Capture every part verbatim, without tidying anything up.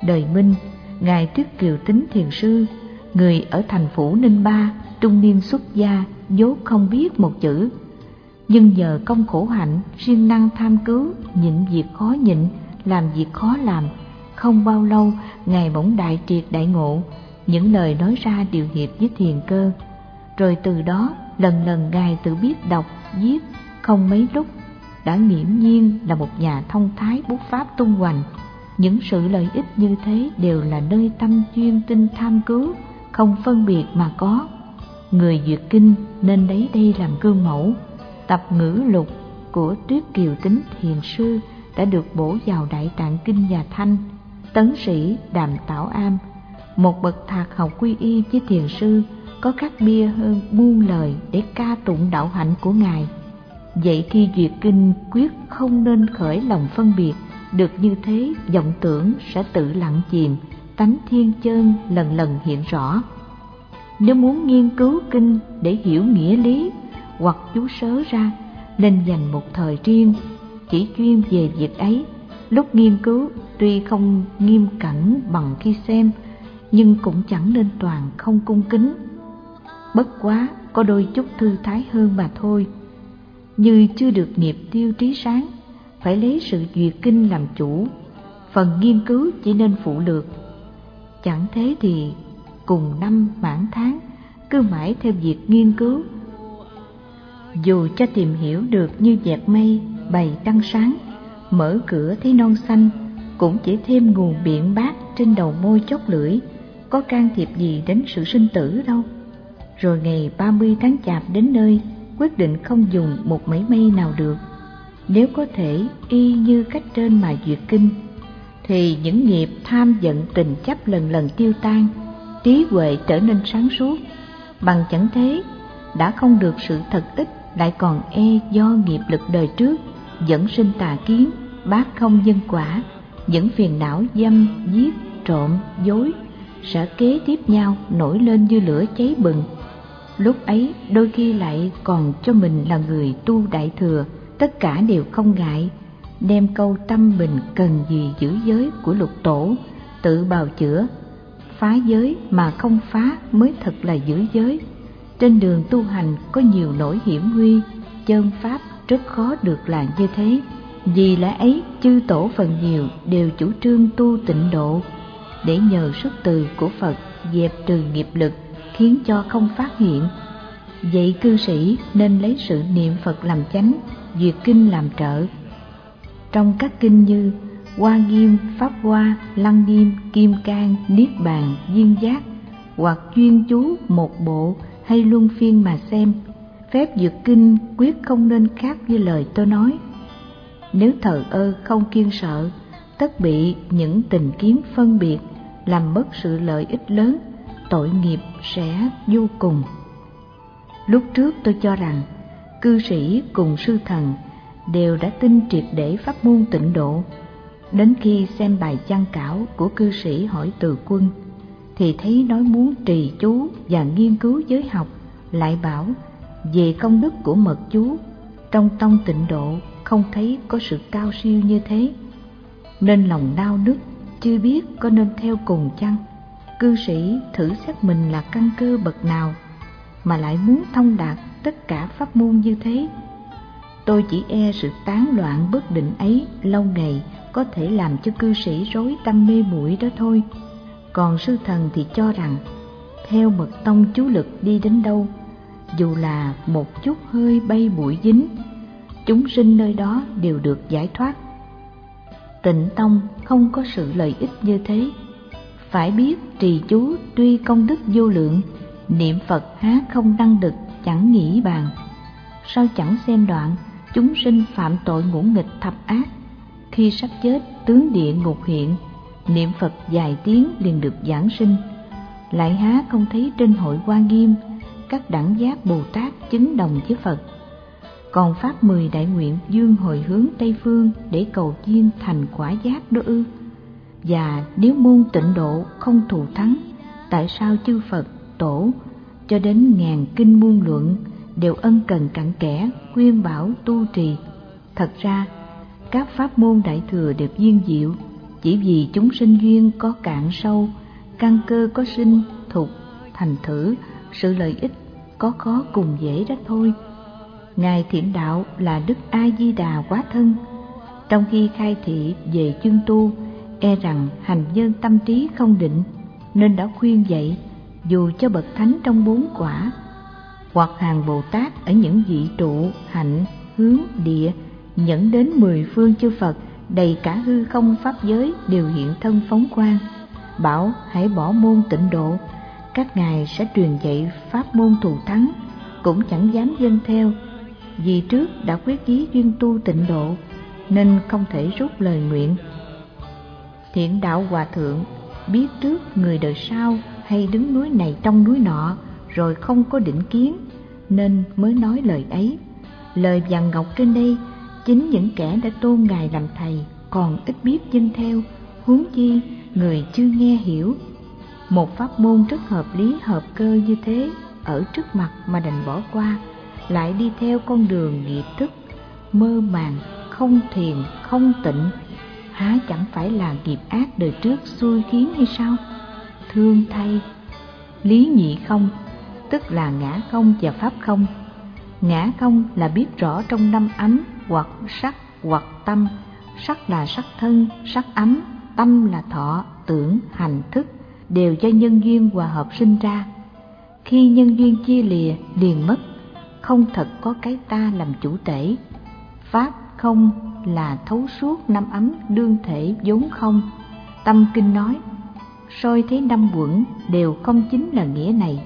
Đời Minh, Ngài Tuyết Kiều Tính Thiền Sư, người ở thành phủ Ninh Ba, trung niên xuất gia, vốn không biết một chữ. Nhưng nhờ công khổ hạnh, siêng năng tham cứu, nhịn việc khó nhịn, làm việc khó làm, không bao lâu Ngài bỗng đại triệt đại ngộ, những lời nói ra đều hiệp với thiền cơ. Rồi từ đó lần lần Ngài tự biết đọc, viết, không mấy lúc đã nghiễm nhiên là một nhà thông thái bút pháp tung hoành. Những sự lợi ích như thế đều là nơi tâm chuyên tinh tham cứu, không phân biệt mà có. Người duyệt kinh nên lấy đây làm gương mẫu. Tập ngữ lục của Tuyết Kiều Tính Thiền Sư đã được bổ vào Đại Tạng Kinh Nhà Thanh. Tấn sĩ Đàm Tảo Am, một bậc thạc học quy y với thiền sư, có khác bia hơn muôn lời để ca tụng đạo hạnh của Ngài. Vậy khi duyệt kinh quyết không nên khởi lòng phân biệt, được như thế vọng tưởng sẽ tự lặng chìm, tánh thiên chân lần lần hiện rõ. Nếu muốn nghiên cứu kinh để hiểu nghĩa lý hoặc chú sớ ra, nên dành một thời riêng chỉ chuyên về việc ấy. Lúc nghiên cứu tuy không nghiêm cẩn bằng khi xem, nhưng cũng chẳng nên toàn không cung kính. Bất quá có đôi chút thư thái hơn mà thôi. Như chưa được nghiệp tiêu trí sáng, phải lấy sự duyệt kinh làm chủ, phần nghiên cứu chỉ nên phụ lược. Chẳng thế thì cùng năm mãn tháng cứ mãi theo việc nghiên cứu. Dù cho tìm hiểu được như dẹt mây bày trăng sáng, mở cửa thấy non xanh, cũng chỉ thêm nguồn biện bác trên đầu môi chót lưỡi, có can thiệp gì đến sự sinh tử đâu. Rồi ngày ba mươi tháng Chạp đến nơi, quyết định không dùng một mảy may nào được. Nếu có thể y như cách trên mà duyệt kinh, thì những nghiệp tham giận tình chấp lần lần tiêu tan, trí huệ trở nên sáng suốt. Bằng chẳng thế, đã không được sự thật ích, lại còn e do nghiệp lực đời trước dẫn sinh tà kiến, bát không nhân quả, những phiền não dâm, giết, trộm, dối sẽ kế tiếp nhau nổi lên như lửa cháy bừng. Lúc ấy đôi khi lại còn cho mình là người tu đại thừa, tất cả đều không ngại, đem câu tâm mình cần gì giữ giới của lục tổ tự bào chữa. Phá giới mà không phá mới thật là giữ giới. Trên đường tu hành có nhiều nỗi hiểm nguy, chơn pháp rất khó được làm như thế. Vì lẽ ấy chư tổ phần nhiều đều chủ trương tu tịnh độ, để nhờ sức từ của Phật dẹp trừ nghiệp lực, khiến cho không phát hiện. Vậy cư sĩ nên lấy sự niệm Phật làm chánh, duyệt kinh làm trợ. Trong các kinh như Hoa Nghiêm, Pháp Hoa, Lăng Nghiêm, Kim Cang, Niết Bàn, Duyên Giác, hoặc chuyên chú một bộ hay luân phiên mà xem, phép duyệt kinh quyết không nên khác như lời tôi nói. Nếu thờ ơ không kiêng sợ, tất bị những tình kiến phân biệt, làm mất sự lợi ích lớn, tội nghiệp sẽ vô cùng. Lúc trước tôi cho rằng cư sĩ cùng sư thần đều đã tin triệt để pháp môn tịnh độ. Đến khi xem bài văn cảo của cư sĩ Hỏi Từ Quân, thì thấy nói muốn trì chú và nghiên cứu giới học, lại bảo về công đức của mật chú. Trong tông tịnh độ không thấy có sự cao siêu như thế, nên lòng nao nức, chưa biết có nên theo cùng chăng. Cư sĩ thử xét mình là căn cơ bậc nào mà lại muốn thông đạt tất cả pháp môn như thế. Tôi chỉ e sự tán loạn bất định ấy lâu ngày có thể làm cho cư sĩ rối tâm mê muội đó thôi. Còn sư thần thì cho rằng theo mật tông chú lực đi đến đâu, dù là một chút hơi bay bụi dính, chúng sinh nơi đó đều được giải thoát. Tịnh tông không có sự lợi ích như thế. Phải biết trì chú tuy công đức vô lượng, niệm Phật há không đăng đực chẳng nghĩ bàn. Sao chẳng xem đoạn chúng sinh phạm tội ngũ nghịch thập ác, khi sắp chết tướng địa ngục hiện, niệm Phật vài tiếng liền được giảng sinh. Lại há không thấy trên hội Hoa Nghiêm các đẳng giác Bồ Tát chứng đồng với Phật. Còn pháp mười đại nguyện dương hồi hướng Tây Phương để cầu duyên thành quả giác đó ư? Và nếu môn tịnh độ không thù thắng, tại sao chư Phật tổ cho đến ngàn kinh muôn luận đều ân cần cặn kẽ khuyên bảo tu trì? Thật ra các pháp môn đại thừa đều viên diệu, chỉ vì chúng sinh duyên có cạn sâu, căn cơ có sinh thục, thành thử sự lợi ích có khó cùng dễ đó thôi. Ngài Thiện Đạo là Đức A Di Đà Quá Thân, trong khi khai thị về chương tu, e rằng hành nhân tâm trí không định, nên đã khuyên dạy dù cho bậc thánh trong bốn quả hoặc hàng Bồ Tát ở những vị trụ, hạnh, hướng, địa nhẫn đến mười phương chư Phật đầy cả hư không pháp giới đều hiện thân phóng quang, bảo hãy bỏ môn tịnh độ. Các ngài sẽ truyền dạy pháp môn thù thắng, cũng chẳng dám dâng theo, vì trước đã quyết chí duyên tu tịnh độ nên không thể rút lời nguyện. Thiện Đạo Hòa Thượng biết trước người đời sau hay đứng núi này trong núi nọ rồi không có định kiến, nên mới nói lời ấy. Lời vàng ngọc trên đây, chính những kẻ đã tôn ngài làm thầy còn ít biết dâng theo, huống chi người chưa nghe hiểu. Một pháp môn rất hợp lý hợp cơ như thế ở trước mặt mà đành bỏ qua, lại đi theo con đường nghiệp thức mơ màng, không thiền không tịnh, há chẳng phải là nghiệp ác đời trước xui khiến hay sao? Thương thay, lý nhị không, tức là ngã không và pháp không. Ngã không là biết rõ trong năm ấm hoặc sắc hoặc tâm. Sắc là sắc thân, sắc ấm, tâm là thọ, tưởng, hành, thức, đều do nhân duyên hòa hợp sinh ra. Khi nhân duyên chia lìa liền mất, không thật có cái ta làm chủ tể. Pháp không là thấu suốt năm ấm đương thể vốn không. Tâm kinh nói, soi thấy năm quẩn đều không chính là nghĩa này.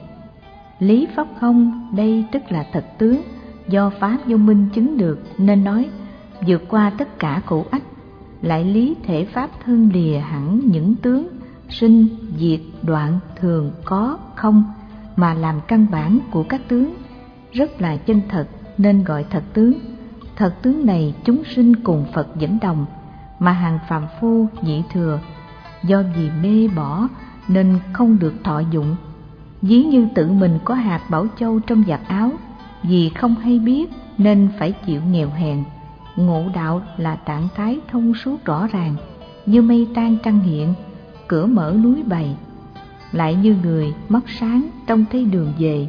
Lý pháp không đây tức là thật tướng, do pháp vô minh chứng được nên nói vượt qua tất cả khổ ách. Lại lý thể pháp thân lìa hẳn những tướng sinh, diệt, đoạn, thường, có, không, mà làm căn bản của các tướng, rất là chân thật nên gọi thật tướng. Thật tướng này chúng sinh cùng Phật dẫn đồng, mà hàng phàm phu nhị thừa do vì mê bỏ nên không được thọ dụng. Ví như tự mình có hạt bảo châu trong vạt áo, vì không hay biết nên phải chịu nghèo hèn. Ngộ đạo là trạng thái thông suốt rõ ràng, như mây tan trăng hiện, cửa mở núi bày. Lại như người mắt sáng trông thấy đường về,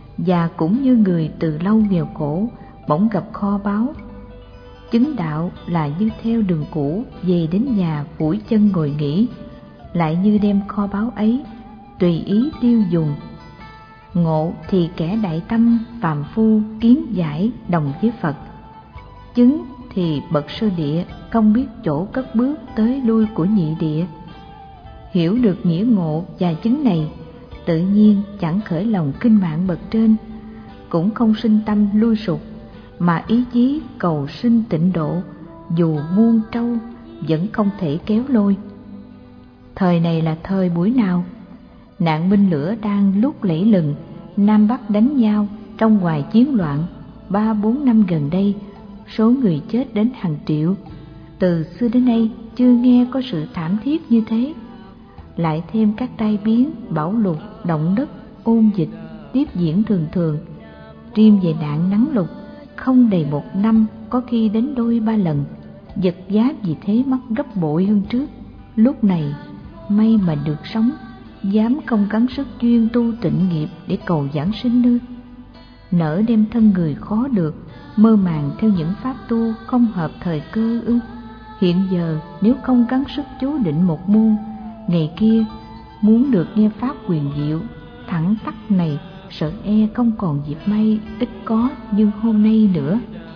và cũng như người từ lâu nghèo khổ bỗng gặp kho báu. Chứng đạo là như theo đường cũ về đến nhà phủi chân ngồi nghỉ, lại như đem kho báu ấy tùy ý tiêu dùng. Ngộ thì kẻ đại tâm phàm phu kiến giải đồng với Phật. Chứng thì bậc sơ địa không biết chỗ cất bước tới lui của nhị địa. Hiểu được nghĩa ngộ và chứng này, tự nhiên chẳng khởi lòng kinh mạng bậc trên, cũng không sinh tâm lui sụp, mà ý chí cầu sinh tịnh độ, dù muôn trâu vẫn không thể kéo lôi. Thời này là thời buổi nào? Nạn binh lửa đang lúc lẫy lừng, Nam Bắc đánh nhau trong hoài chiến loạn. Ba bốn năm gần đây, số người chết đến hàng triệu. Từ xưa đến nay chưa nghe có sự thảm thiết như thế. Lại thêm các tai biến, bão lụt, động đất, ôn dịch tiếp diễn thường thường. Riêng về nạn nắng lụt, không đầy một năm có khi đến đôi ba lần. Vật giá vì thế mất gấp bội hơn trước. Lúc này may mà được sống, dám không gắng sức chuyên tu tịnh nghiệp để cầu giảng sinh nữa. Nỡ đem thân người khó được, mơ màng theo những pháp tu không hợp thời cơ ư? Hiện giờ nếu không gắng sức chú định một môn, ngày kia muốn được nghe pháp quyền diệu thẳng tắc này, sợ e không còn dịp may ít có như hôm nay nữa.